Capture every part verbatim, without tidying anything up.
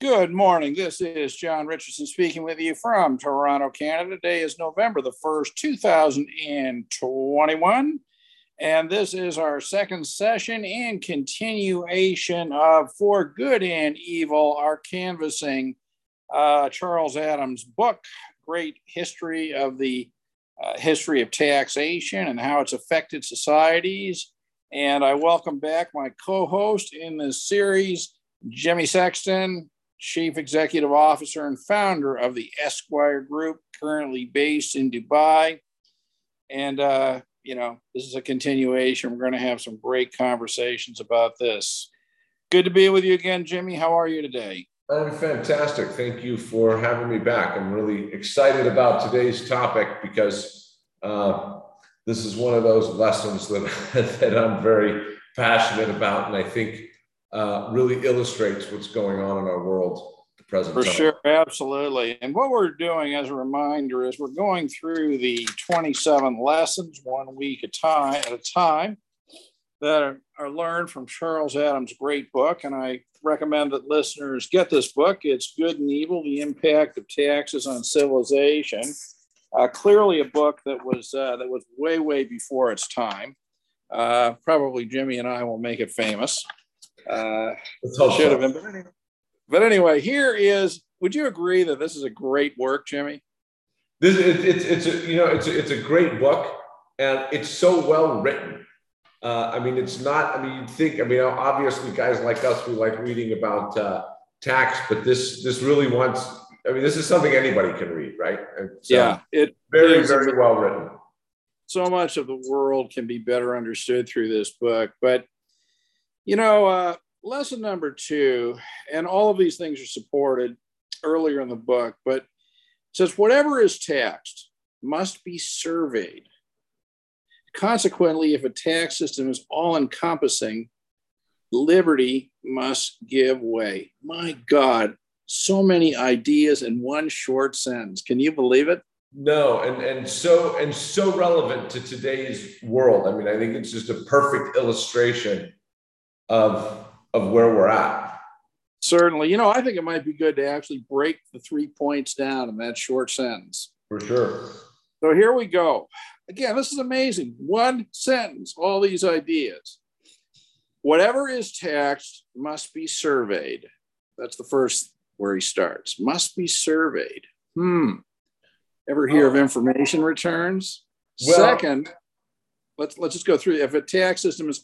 Good morning. This is John Richardson speaking with you from Toronto, Canada. Today is November the first, two thousand twenty-one. And this is our second session and continuation of For Good and Evil, our canvassing uh, Charles Adams' book, Great History of the uh, History of Taxation and How It's Affected Societies. And I welcome back my co-host in this series, Jimmy Sexton, Chief Executive Officer and founder of the Esquire Group, currently based in Dubai. And, uh, you know, this is a continuation. We're going to have some great conversations about this. Good to be with you again, Jimmy. How are you today? I'm fantastic. Thank you for having me back. I'm really excited about today's topic because uh, this is one of those lessons that, that I'm very passionate about. And I think Uh, really illustrates what's going on in our world at the present For time. sure, absolutely. And what we're doing as a reminder is we're going through the twenty-seven lessons, one week at, time, at a time, that are, are learned from Charles Adams' great book. And I recommend that listeners get this book. It's Good and Evil, The Impact of Taxes on Civilization. Uh, clearly a book that was, uh, that was way, way before its time. Uh, probably Jimmy and I will make it famous. Uh, should have been. But anyway, but anyway, here is. Would you agree that this is a great work, Jimmy? This it, it's it's a, you know it's a, it's a great book, and it's so well written. Uh, I mean, it's not. I mean, you'd think. I mean, obviously, guys like us, we like reading about uh, tax, but this this really wants. I mean, this is something anybody can read, right? It's, yeah, um, it very very well written. So much of the world can be better understood through this book, but. You know, uh, lesson number two, and all of these things are supported earlier in the book, but it says whatever is taxed must be surveyed. Consequently, if a tax system is all-encompassing, liberty must give way. My God, so many ideas in one short sentence. Can you believe it? No, and and so and so relevant to today's world. I mean, I think it's just a perfect illustration of of where we're at. Certainly. You know, I think it might be good to actually break the three points down in that short sentence. For sure. So here we go. Again, this is amazing. One sentence, all these ideas. Whatever is taxed must be surveyed. That's the first where he starts. Must be surveyed. Hmm. Ever hear of information returns? Well, Second, Let's, let's just go through. If a tax system is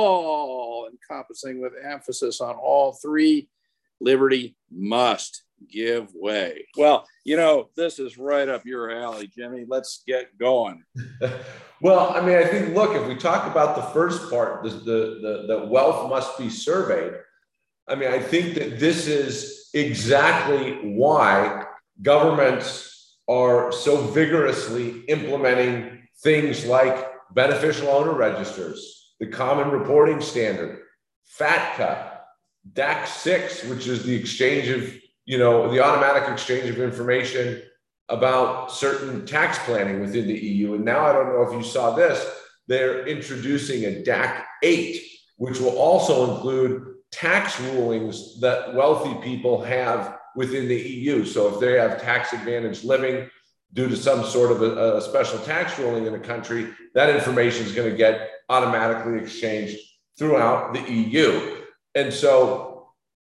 all encompassing with emphasis on all three, liberty must give way. Well, you know, this is right up your alley, Jimmy. Let's get going. Well, I mean, I think, look, if we talk about the first part, the, the, the, the wealth must be surveyed. I mean, I think that this is exactly why governments are so vigorously implementing things like beneficial owner registers, the common reporting standard, FATCA, D A C six, which is the exchange of, you know, the automatic exchange of information about certain tax planning within the E U. And now I don't know if you saw this, they're introducing a D A C eight, which will also include tax rulings that wealthy people have within the E U. So if they have tax advantage living due to some sort of a, a special tax ruling in a country, that information is going to get automatically exchanged throughout the E U. And so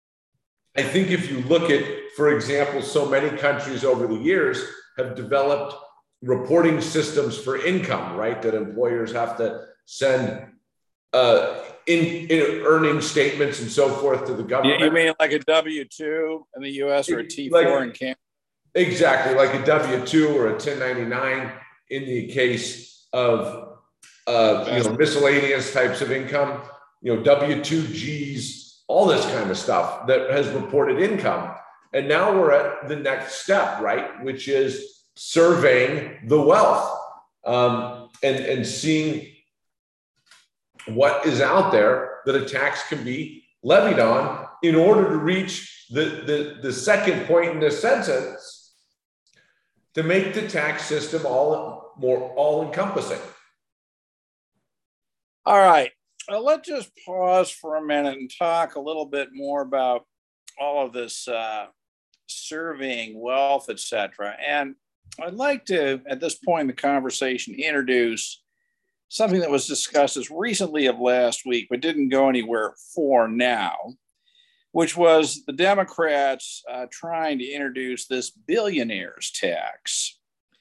I think if you look at, for example, so many countries over the years have developed reporting systems for income, right? That employers have to send uh, in, in earning statements and so forth to the government. You mean like a W two in the U S or a T four like, in Canada? Exactly, like a W two or a ten ninety-nine in the case of uh, you know, miscellaneous types of income, you know, W two Gs, all this kind of stuff that has reported income. And now we're at the next step, right? Which is surveying the wealth um, and, and seeing what is out there that a tax can be levied on in order to reach the, the, the second point in this sentence, to make the tax system all more all-encompassing. All right, uh, let's just pause for a minute and talk a little bit more about all of this uh, surveying wealth, et cetera. And I'd like to, at this point in the conversation, introduce something that was discussed as recently of last week, but didn't go anywhere for now, which was the Democrats uh, trying to introduce this billionaires tax.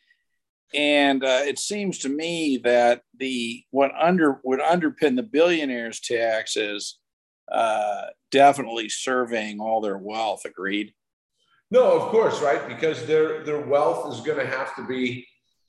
And uh, it seems to me that the what under would underpin the billionaires tax is uh, definitely surveying all their wealth. Agreed? No, of course, right? Because their their wealth is going to have to be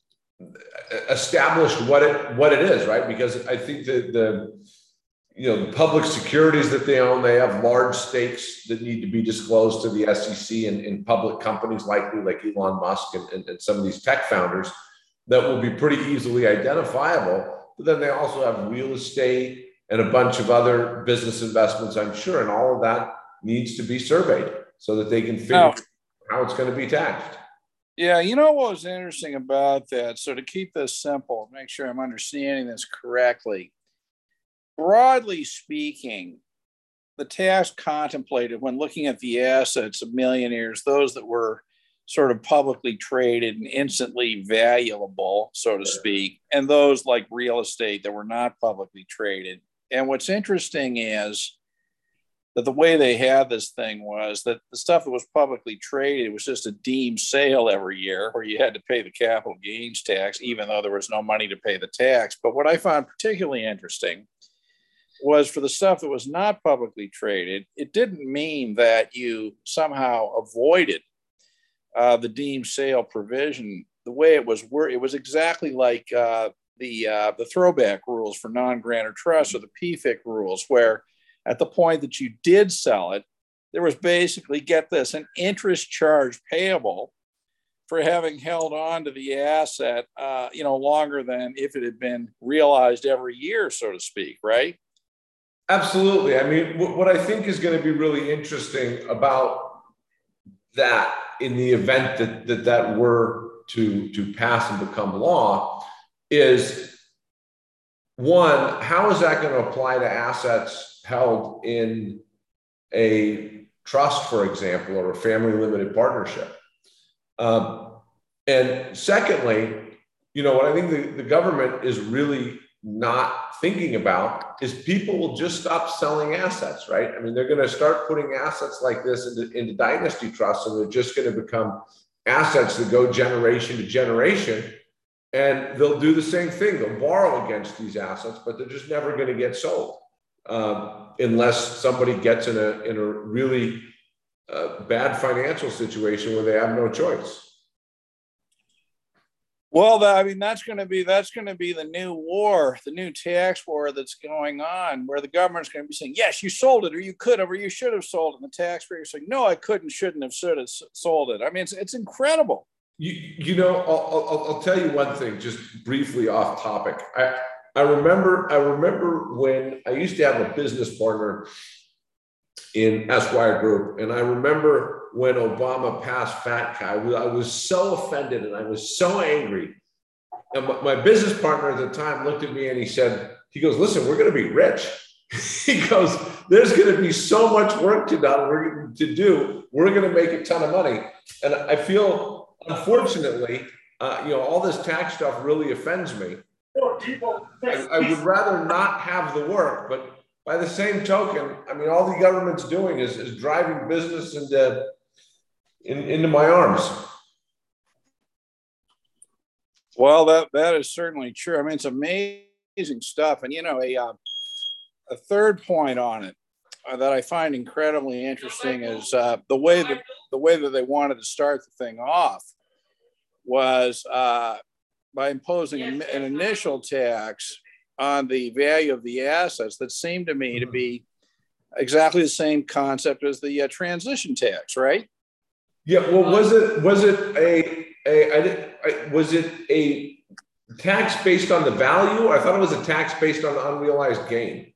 established what it what it is, right? Because I think that the you know the public securities that they own, they have large stakes that need to be disclosed to the S E C and in public companies likely like Elon Musk and, and, and some of these tech founders that will be pretty easily identifiable. But then they also have real estate and a bunch of other business investments, I'm sure, and all of that needs to be surveyed so that they can figure out how it's going to be taxed. Yeah, you know what was interesting about that? So to keep this simple, make sure I'm understanding this correctly. Broadly speaking, the tax contemplated when looking at the assets of millionaires, those that were sort of publicly traded and instantly valuable, so to speak, and those like real estate that were not publicly traded. And what's interesting is that the way they had this thing was that the stuff that was publicly traded was just a deemed sale every year where you had to pay the capital gains tax, even though there was no money to pay the tax. But what I found particularly interesting was for the stuff that was not publicly traded, it didn't mean that you somehow avoided uh, the deemed sale provision. The way it was, it was exactly like uh, the uh, the throwback rules for non-grantor trusts or the P F I C rules, where at the point that you did sell it, there was basically, get this, an interest charge payable for having held on to the asset, uh, you know, longer than if it had been realized every year, so to speak, right? Absolutely. I mean, what I think is going to be really interesting about that in the event that that, that were to, to pass and become law is, one, how is that going to apply to assets held in a trust, for example, or a family limited partnership? Um, and secondly, you know, what I think the, the government is really not thinking about is people will just stop selling assets, right? I mean, they're going to start putting assets like this into, into dynasty trusts, and they're just going to become assets that go generation to generation. And they'll do the same thing. They'll borrow against these assets, but they're just never going to get sold um, unless somebody gets in a in a really uh, bad financial situation where they have no choice. Well, I mean, that's going to be that's going to be the new war, the new tax war that's going on, where the government's going to be saying, "Yes, you sold it, or you could have, or you should have sold it," and the taxpayer's saying, "No, I couldn't, shouldn't have, should have sold it." I mean, it's it's incredible. You, you know, I'll, I'll, I'll tell you one thing, just briefly off topic. I, I remember, I remember when I used to have a business partner in Esquire Group, and I remember when Obama passed FATCA, I was, I was so offended and I was so angry. And my, my business partner at the time looked at me and he said, he goes, "Listen, we're going to be rich." He goes, "There's going to be so much work to, done, we're, to do. We're going to make a ton of money." And I feel, unfortunately, uh, you know, all this tax stuff really offends me. I, I would rather not have the work, but by the same token, I mean, all the government's doing is, is driving business into, in, into my arms. Well, that that is certainly true. I mean, it's amazing stuff. And, you know, a, uh, a third point on it uh, that I find incredibly interesting is uh, the way that the way that they wanted to start the thing off was uh, by imposing an, an initial tax on the value of the assets that seemed to me to be exactly the same concept as the uh, transition tax, right? Yeah. Well, was it was it a a I did, I, was it a tax based on the value? I thought it was a tax based on the unrealized gain.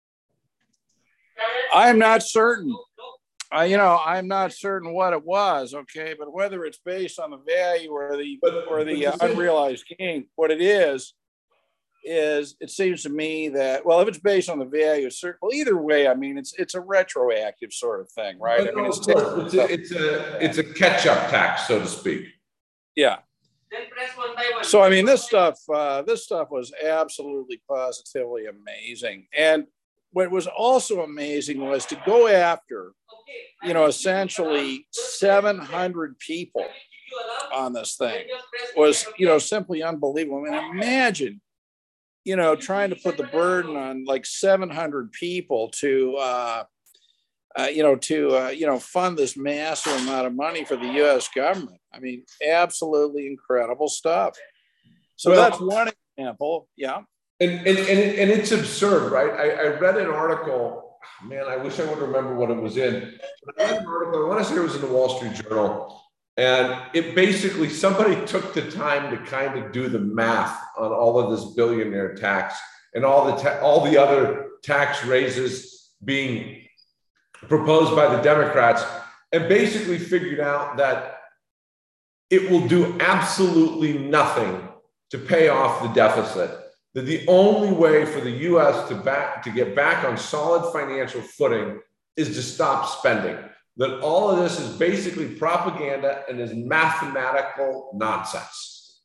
I'm not certain. Uh, you know, I'm not certain what it was, okay, but whether it's based on the value or the but, or the uh, unrealized gain, what it is is it seems to me that, well, if it's based on the value of certain, well, either way, I mean, it's it's a retroactive sort of thing, right? I mean, it's it's a, it's a it's a catch-up tax, so to speak. Yeah. So I mean, this stuff uh, this stuff was absolutely positively amazing, and what was also amazing was to go after, you know, essentially seven hundred people on this thing was, you know, simply unbelievable. I mean, imagine, you know, trying to put the burden on like seven hundred people to, uh, uh, you know, to, uh, you know, fund this massive amount of money for the U S government. I mean, absolutely incredible stuff. So well, that's one example. Yeah. And, and, and, and it's absurd, right? I, I read an article, man, I wish I would remember what it was in. I read an article, I want to say it was in the Wall Street Journal. And it basically, somebody took the time to kind of do the math on all of this billionaire tax and all the ta- all the other tax raises being proposed by the Democrats, and basically figured out that it will do absolutely nothing to pay off the deficit. That the only way for the U S to back to get back on solid financial footing is to stop spending. That all of this is basically propaganda and is mathematical nonsense.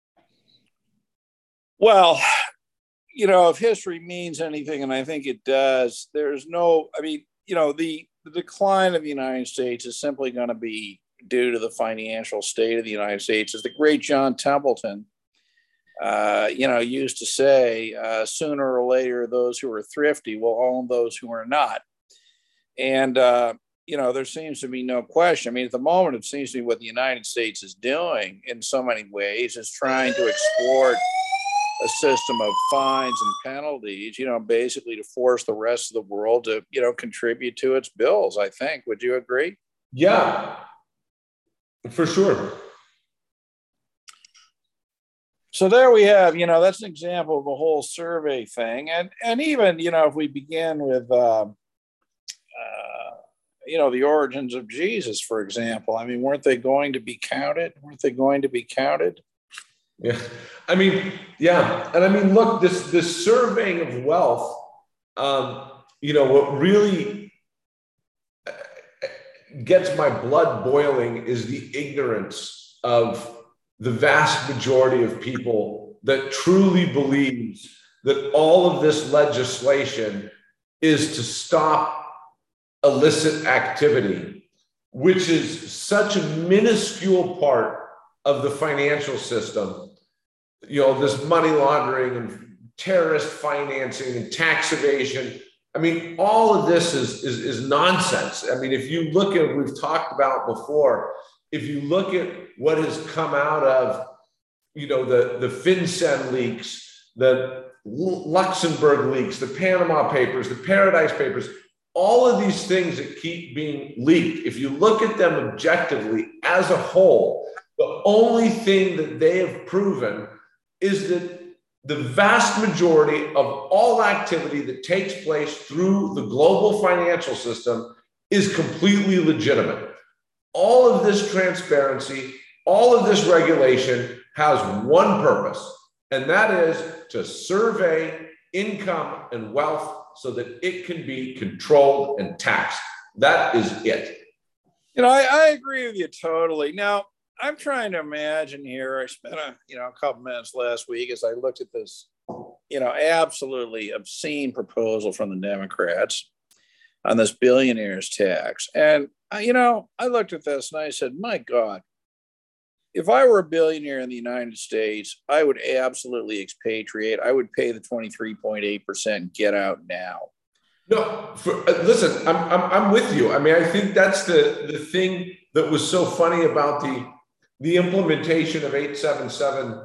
Well, you know, if history means anything, and I think it does, there's no, I mean, you know, the, the decline of the United States is simply going to be due to the financial state of the United States. As the great John Templeton, uh, you know, used to say, uh, sooner or later, those who are thrifty will own those who are not. And, uh, you know, there seems to be no question. I mean, at the moment, it seems to be what the United States is doing in so many ways is trying to exploit a system of fines and penalties, you know, basically to force the rest of the world to, you know, contribute to its bills, I think. Would you agree? Yeah, for sure. So there we have, you know, that's an example of a whole survey thing. And, and even, you know, if we begin with, uh, uh, you know, the origins of Jesus, for example, I mean, weren't they going to be counted? Weren't they going to be counted? Yeah. I mean, yeah. And I mean, look, this, this surveying of wealth, um, you know, what really gets my blood boiling is the ignorance of the vast majority of people that truly believes that all of this legislation is to stop illicit activity, which is such a minuscule part of the financial system. You know, this money laundering and terrorist financing and tax evasion. I mean, all of this is, is, is nonsense. I mean, if you look at, we've talked about before, if you look at what has come out of, you know, the, the FinCEN leaks, the Luxembourg leaks, the Panama Papers, the Paradise Papers, all of these things that keep being leaked, if you look at them objectively as a whole, the only thing that they have proven is that the vast majority of all activity that takes place through the global financial system is completely legitimate. All of this transparency, all of this regulation has one purpose, and that is to survey income and wealth so that it can be controlled and taxed. That is it. You know, I, I agree with you totally. Now, I'm trying to imagine here, I spent a, you know, a couple minutes last week as I looked at this, you know, absolutely obscene proposal from the Democrats on this billionaires tax. And, you know, I looked at this and I said, my God, if I were a billionaire in the United States, I would absolutely expatriate. I would pay the twenty-three point eight percent get out now. No, for, uh, listen, I'm, I'm, I'm with you. I mean, I think that's the, the thing that was so funny about the, the implementation of eight seventy-seven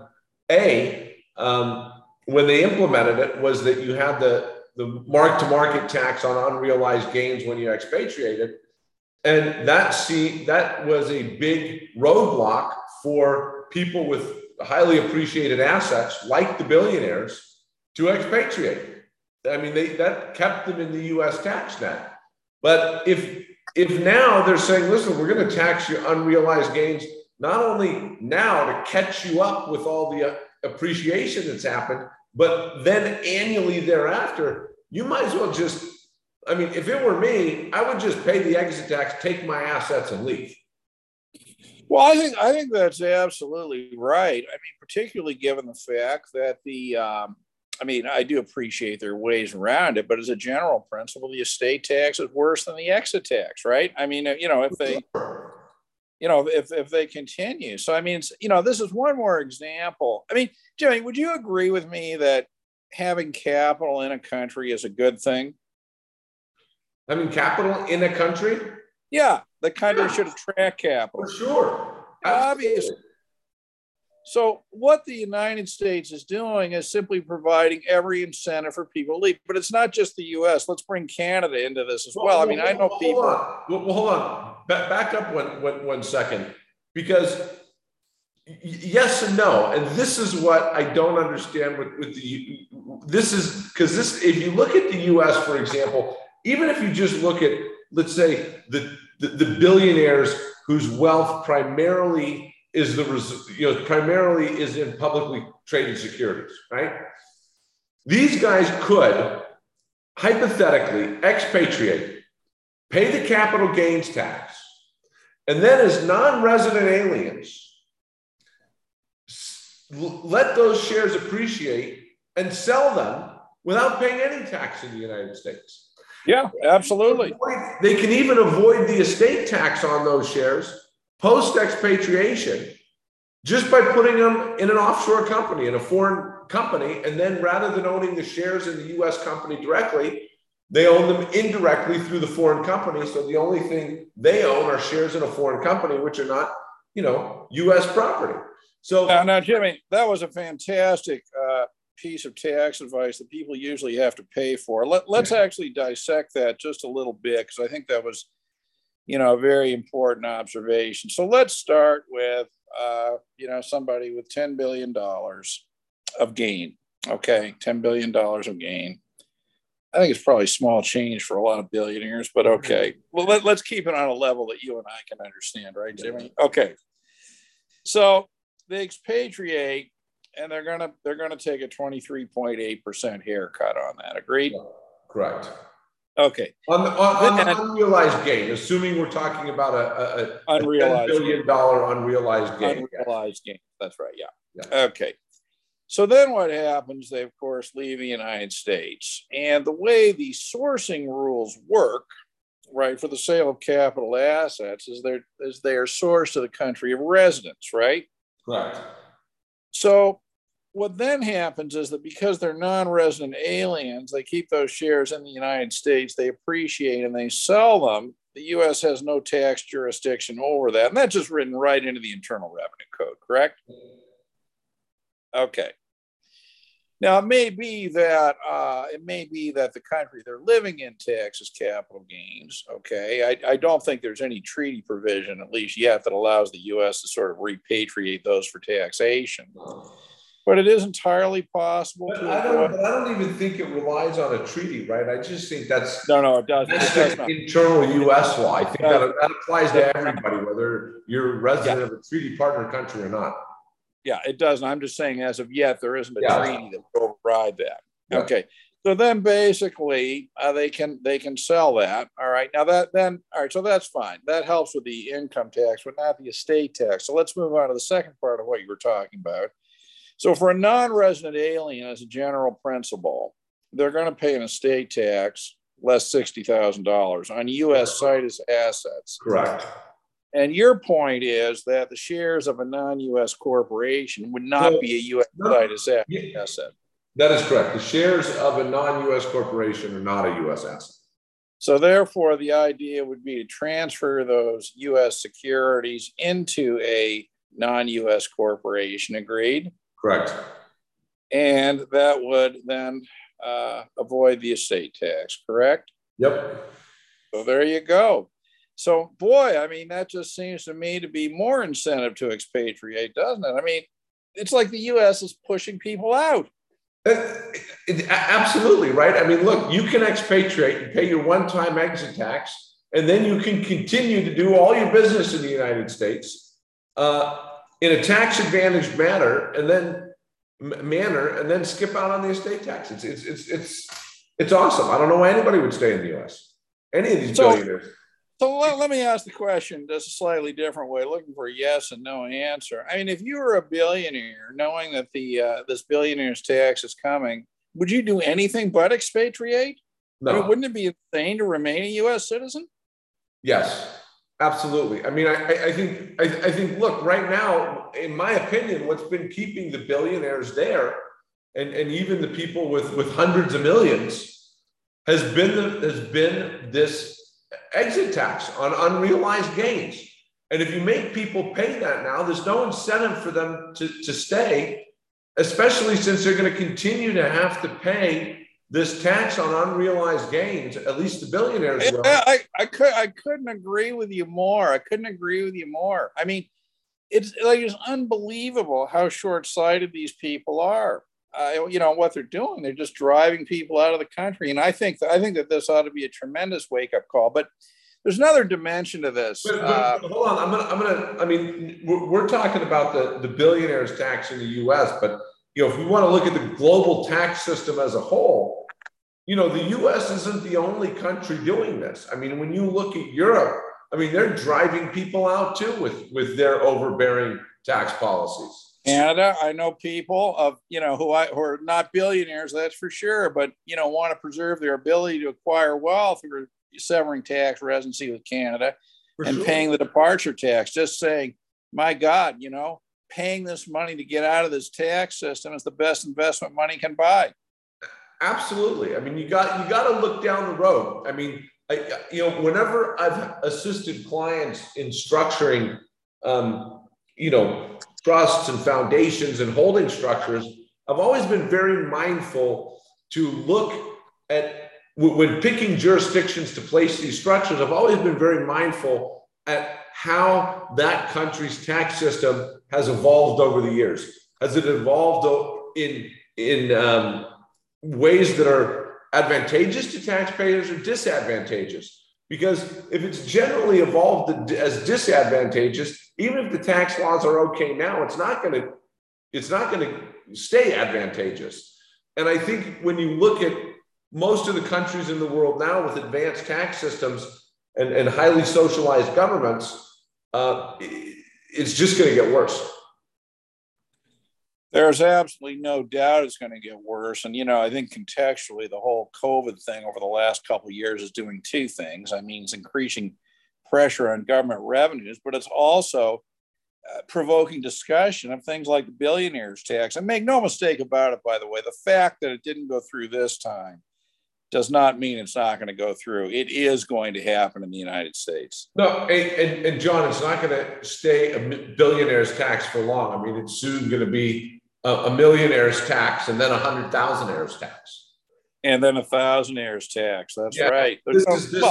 A um, when they implemented it was that you had the, the mark-to-market tax on unrealized gains when you expatriated. And that, see, that was a big roadblock for people with highly appreciated assets like the billionaires to expatriate. I mean, they, that kept them in the U S tax net. But if, if now they're saying, listen, we're going to tax your unrealized gains, not only now to catch you up with all the appreciation that's happened, But then annually thereafter, you might as well just, I mean, if it were me, I would just pay the exit tax, take my assets and leave. Well, I think I think that's absolutely right. I mean, particularly given the fact that the, um, I mean, I do appreciate there are ways around it, but as a general principle, the estate tax is worse than the exit tax, right? I mean, you know, if they, you know, if if they continue, so I mean, you know, this is one more example. I mean, Jimmy, would you agree with me that having capital in a country is a good thing? I mean, capital in a country? Yeah, the country Yeah. should attract capital. For sure. Obviously. So what the United States is doing is simply providing every incentive for people to leave. But it's not just the U S. Let's bring Canada into this as well. well I mean, well, I know hold people. On. Well, hold on. Back up one, one, one second. Because yes and no. And this is what I don't understand with, with the, this is, because this, if you look at the U S, for example, even if you just look at, let's say, the, the, the billionaires whose wealth primarily is the, you know, primarily is in publicly traded securities, right? These guys could hypothetically expatriate, pay the capital gains tax, and then as non-resident aliens, let those shares appreciate and sell them without paying any tax in the United States. Yeah, absolutely. They can even avoid the estate tax on those shares post-expatriation just by putting them in an offshore company, in a foreign company, and then rather than owning the shares in the U S company directly, they own them indirectly through the foreign company. So the only thing they own are shares in a foreign company, which are not, you know, U S property. So now, now Jimmy, that was a fantastic uh, piece of tax advice that people usually have to pay for. Let, let's yeah. actually dissect that just a little bit, because I think that was, you know, a very important observation. So let's start with, uh, you know, somebody with ten billion dollars of gain. Okay, ten billion dollars of gain. I think it's probably small change for a lot of billionaires, but okay. Well, let, let's keep it on a level that you and I can understand, right, Jimmy? Okay. So they expatriate, and they're gonna they're gonna take a twenty-three point eight percent haircut on that. Agreed? Correct. Okay. On the, on, on the unrealized gain, assuming we're talking about a, a, unrealized a ten billion dollars unrealized gain. Unrealized gain. That's right. Yeah. yeah. Okay. So then what happens? They, of course, leave the United States. And the way the sourcing rules work, right, for the sale of capital assets is they're, is they are sourced to the country of residence, right? Correct. So what then happens is that because they're non-resident aliens, they keep those shares in the United States, they appreciate and they sell them. The U S has no tax jurisdiction over that. And that's just written right into the Internal Revenue Code, correct? Okay. Now, it may be that uh, it may be that the country they're living in taxes capital gains. Okay, I, I don't think there's any treaty provision, at least yet, that allows the U S to sort of repatriate those for taxation. But it is entirely possible. But, to I, don't, but I don't even think it relies on a treaty, right? I just think that's no, no, it doesn't. That's it does internal U S law. I think that, that applies to everybody, whether you're a resident yeah. of a treaty partner country or not. Yeah, it doesn't. I'm just saying, as of yet, there isn't a yeah. treaty that would override that. Yeah. Okay, so then basically uh, they can they can sell that. All right, now that then all right, so that's fine. That helps with the income tax, but not the estate tax. So let's move on to the second part of what you were talking about. So for a non-resident alien, as a general principle, they're going to pay an estate tax less sixty thousand dollars on U S Citus assets. Correct. And your point is that the shares of a non-U S corporation would not so, be a U S Citus no, asset. That is correct. The shares of a non-U S corporation are not a U S asset. So therefore, the idea would be to transfer those U S securities into a non-U S corporation. Agreed? Correct. And that would then uh, avoid the estate tax, correct? Yep. So there you go. So, boy, I mean, that just seems to me to be more incentive to expatriate, doesn't it? I mean, it's like the U S is pushing people out. It, it, absolutely, right? I mean, look, you can expatriate and pay your one-time exit tax, and then you can continue to do all your business in the United States uh, in a tax-advantaged manner, and then manner and then skip out on the estate tax. It's it's it's it's it's awesome. I don't know why anybody would stay in the U S. Any of these so, billionaires. So let, let me ask the question just a slightly different way, looking for a yes and no answer. I mean, if you were a billionaire, knowing that the uh, this billionaire's tax is coming, would you do anything but expatriate? No. I mean, wouldn't it be insane to remain a U S citizen? Yes, absolutely. I mean, I, I think, I, I think, look, right now, in my opinion, what's been keeping the billionaires there, and, and even the people with, with hundreds of millions, has been the, has been this exit tax on unrealized gains. And if you make people pay that now, there's no incentive for them to, to stay, especially since they're going to continue to have to pay this tax on unrealized gains, at least the billionaires will. I, I, I, could, I couldn't agree with you more. I couldn't agree with you more. I mean, it's like it's unbelievable how short-sighted these people are. Uh, you know what they're doing? They're just driving people out of the country, and I think that I think that this ought to be a tremendous wake-up call. But there's another dimension to this. But, but, uh, but hold on, I'm gonna, I'm gonna. I mean, we're, we're talking about the the billionaires tax in the U S, but you know, if we want to look at the global tax system as a whole, you know, the U S isn't the only country doing this. I mean, when you look at Europe, I mean, they're driving people out too with with their overbearing tax policies. Canada, I know people of, you know, who, I, who are not billionaires, that's for sure, but, you know, want to preserve their ability to acquire wealth through severing tax residency with Canada for and sure. Paying the departure tax, just saying, my God, you know, paying this money to get out of this tax system is the best investment money can buy. Absolutely. I mean, you got, you got to look down the road. I mean, I, you know, whenever I've assisted clients in structuring, um, you know, trusts and foundations and holding structures, I've always been very mindful to look at, when picking jurisdictions to place these structures, I've always been very mindful at how that country's tax system has evolved over the years. Has it evolved in, in um, ways that are advantageous to taxpayers or disadvantageous? Because if it's generally evolved as disadvantageous, even if the tax laws are okay now, it's not going to, it's not going to stay advantageous. And I think when you look at most of the countries in the world now with advanced tax systems and, and highly socialized governments, uh, it's just going to get worse. There's absolutely no doubt it's going to get worse. And, you know, I think contextually, the whole COVID thing over the last couple of years is doing two things. I mean, it's increasing pressure on government revenues, but it's also uh, provoking discussion of things like the billionaires tax. And make no mistake about it, by the way, the fact that it didn't go through this time does not mean it's not going to go through. It is going to happen in the United States. No, and, and, and John, it's not going to stay a billionaire's tax for long. I mean, it's soon going to be a millionaire's tax and then a hundred thousandaires tax. And then a thousandaires tax. That's yeah, right. This is, this,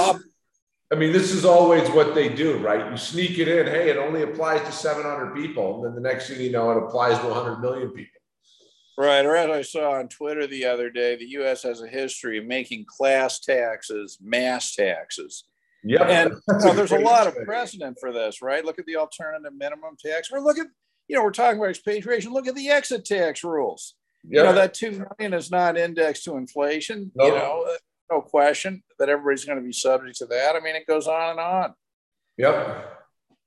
I mean, this is always what they do, right? You sneak it in. Hey, it only applies to seven hundred people. And then the next thing you know, it applies to one hundred million people. Right. Or as I saw on Twitter the other day, the U S has a history of making class taxes mass taxes. Yeah. And you know, there's a lot of precedent for this, right? Look at the alternative minimum tax, or look at, you know, we're talking about expatriation. Look at the exit tax rules. Yep. You know, that two million is not indexed to inflation. Nope. You know, no question that everybody's going to be subject to that. I mean, it goes on and on. Yep.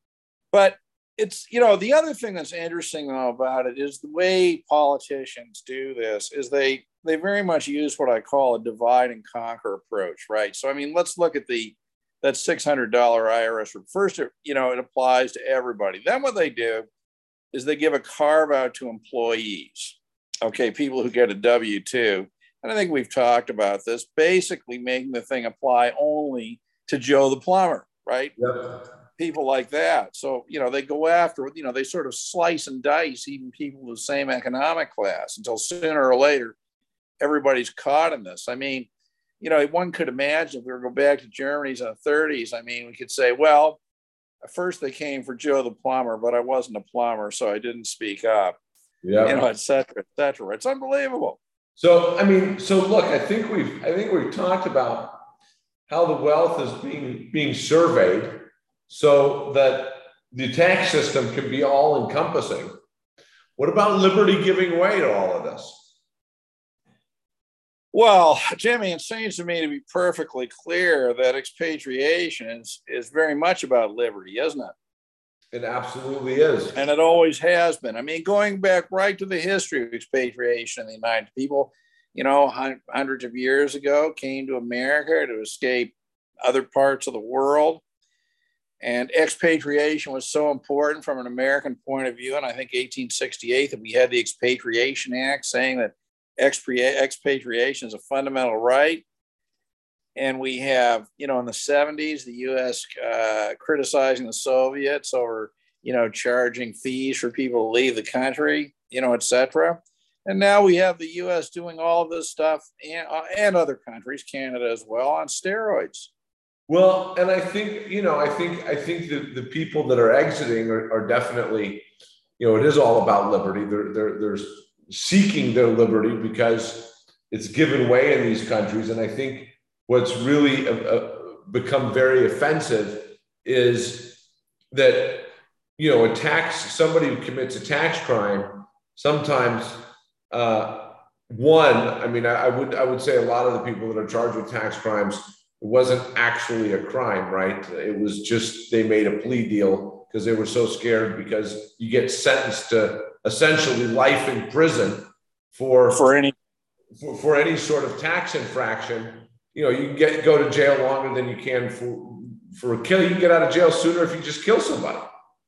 But it's, you know, the other thing that's interesting though about it is the way politicians do this is they they very much use what I call a divide and conquer approach, right? So I mean, let's look at the that six hundred dollars I R S. First, you know, it applies to everybody. Then what they do is they give a carve out to employees, okay, people who get a W two. And I think we've talked about this, basically making the thing apply only to Joe the plumber, right? Yep. People like that. So, you know, they go after, you know, they sort of slice and dice even people of the same economic class until sooner or later, everybody's caught in this. I mean, you know, one could imagine if we were to go back to Germany's in the thirties, I mean, we could say, well, at first they came for Joe the plumber, but I wasn't a plumber, so I didn't speak up. Yeah, you know, et cetera, et cetera. It's unbelievable. So, I mean, so look, I think we've, I think we've talked about how the wealth is being being surveyed so that the tax system can be all encompassing. What about liberty giving way to all of this? Well, Jimmy, it seems to me to be perfectly clear that expatriation is, is very much about liberty, isn't it? It absolutely is. And it always has been. I mean, going back right to the history of expatriation in the United People, you know, hundreds of years ago, came to America to escape other parts of the world. And expatriation was so important from an American point of view. And I think eighteen sixty-eight, that we had the Expatriation Act saying that expatriation is a fundamental right. And we have, you know, in the seventies, the U S uh, criticizing the Soviets over, you know, charging fees for people to leave the country, you know, et cetera. And now we have the U S doing all of this stuff, and, uh, and other countries, Canada as well, on steroids. Well, and I think, you know, I think, I think the, the people that are exiting are, are definitely, you know, it is all about liberty. They're, they're, they're seeking their liberty because it's given way in these countries. And I think what's really uh, uh, become very offensive is that, you know, a tax, somebody who commits a tax crime, sometimes, uh, one, I mean, I, I would, I would say a lot of the people that are charged with tax crimes, it wasn't actually a crime, right? It was just, they made a plea deal because they were so scared, because you get sentenced to essentially life in prison for, for any, for, for any sort of tax infraction. You know, you get, go to jail longer than you can for, for a kill. You can get out of jail sooner if you just kill somebody.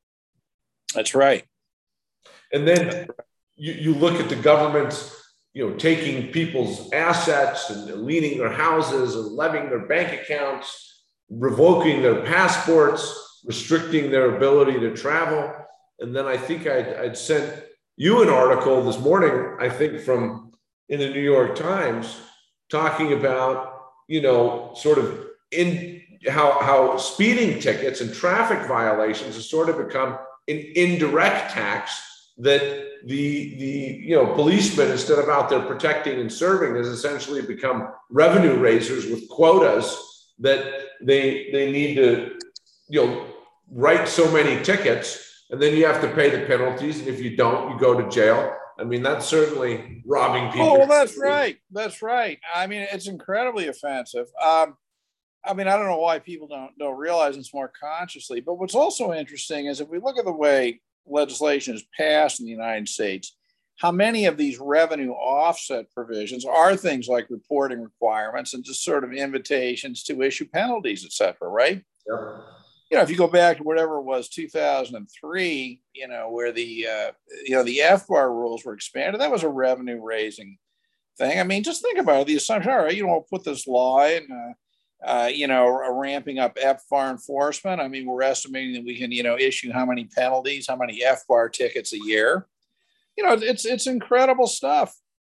That's right. And then you, you look at the government's, you know, taking people's assets and leaning their houses and levying their bank accounts, revoking their passports, restricting their ability to travel. And then I think I'd, I'd sent you an article this morning, I think from in the New York Times, talking about, you know, sort of in how, how speeding tickets and traffic violations have sort of become an indirect tax that the, the, you know, policemen, instead of out there protecting and serving, has essentially become revenue raisers with quotas that they, they need to, you know, write so many tickets, and then you have to pay the penalties. And if you don't, you go to jail. I mean, that's certainly robbing people. Oh, well, that's right. That's right. I mean, it's incredibly offensive. Um, I mean, I don't know why people don't, don't realize this more consciously, but what's also interesting is if we look at the way legislation is passed in the United States, how many of these revenue offset provisions are things like reporting requirements and just sort of invitations to issue penalties, et cetera, right? Yeah. You know, if you go back to whatever it was, two thousand three, you know, where the, uh, you know, the F B A R rules were expanded, that was a revenue raising thing. I mean, just think about it. The assumption, all right, you know, put this law in, uh, uh, you know, ramping up F B A R enforcement. I mean, we're estimating that we can, you know, issue how many penalties, how many F B A R tickets a year. You know, it's, it's incredible stuff.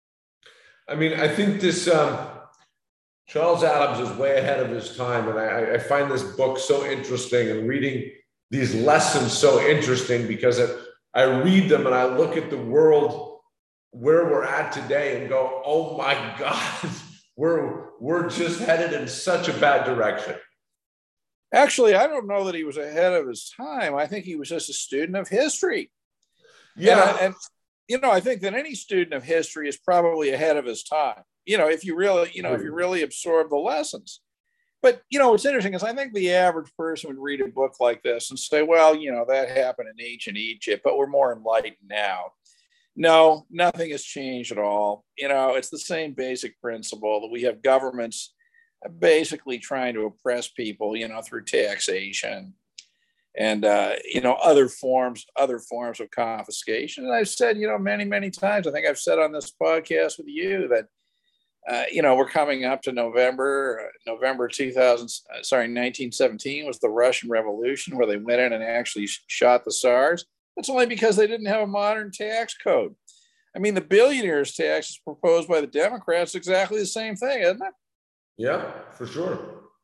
I mean, I think this, um, Charles Adams is way ahead of his time. And I, I find this book so interesting, and reading these lessons so interesting, because it, I read them and I look at the world where we're at today and go, oh my God, we're, we're just headed in such a bad direction. Actually, I don't know that he was ahead of his time. I think he was just a student of history. Yeah. And, and you know, I think that any student of history is probably ahead of his time. You know, if you really, you know, if you really absorb the lessons. But, you know, what's interesting is I think the average person would read a book like this and say, well, you know, that happened in ancient Egypt, but we're more enlightened now. No, nothing has changed at all. You know, it's the same basic principle that we have governments basically trying to oppress people, you know, through taxation and, uh, you know, other forms, other forms of confiscation. And I've said, you know, many, many times, I think I've said on this podcast with you that, Uh, you know, we're coming up to November, uh, November two thousand, uh, sorry, nineteen seventeen was the Russian Revolution, where they went in and actually sh- shot the Tsars. That's only because they didn't have a modern tax code. I mean, the billionaires tax is proposed by the Democrats, exactly the same thing, isn't it? Yeah, for sure.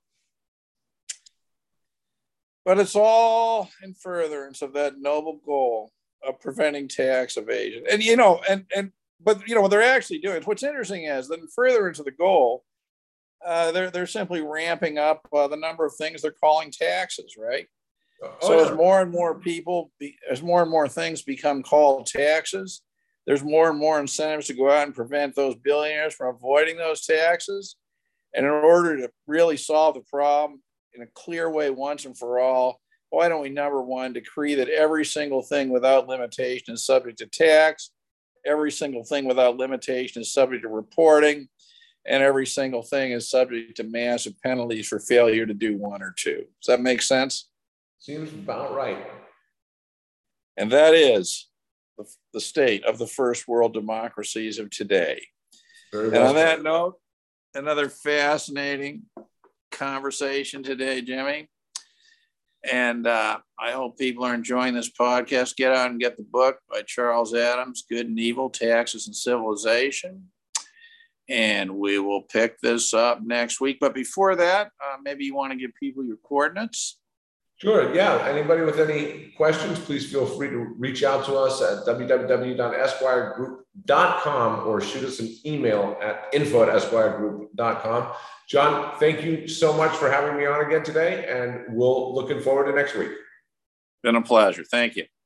But it's all in furtherance of that noble goal of preventing tax evasion. And, you know, and, and, But, you know, what they're actually doing, what's interesting is that further into the goal, uh, they're, they're simply ramping up uh, the number of things they're calling taxes, right? Oh, So yeah. as more and more people, be, as more and more things become called taxes, there's more and more incentives to go out and prevent those billionaires from avoiding those taxes. And in order to really solve the problem in a clear way once and for all, why don't we, number one, decree that every single thing without limitation is subject to tax, every single thing without limitation is subject to reporting, and every single thing is subject to massive penalties for failure to do one or two. Does that make sense? Seems about right. And that is the, the state of the first world democracies of today. Very and well on that said. note, another fascinating conversation today, Jimmy. And uh, I hope people are enjoying this podcast. Get out and get the book by Charles Adams, Good and Evil, Taxes and Civilization. And we will pick this up next week. But before that, uh, maybe you want to give people your coordinates. Sure. Yeah. Anybody with any questions, please feel free to reach out to us at w w w dot esquire group dot com or shoot us an email at info at esquire group dot com. John, thank you so much for having me on again today, and we'll looking forward to next week. Been a pleasure. Thank you.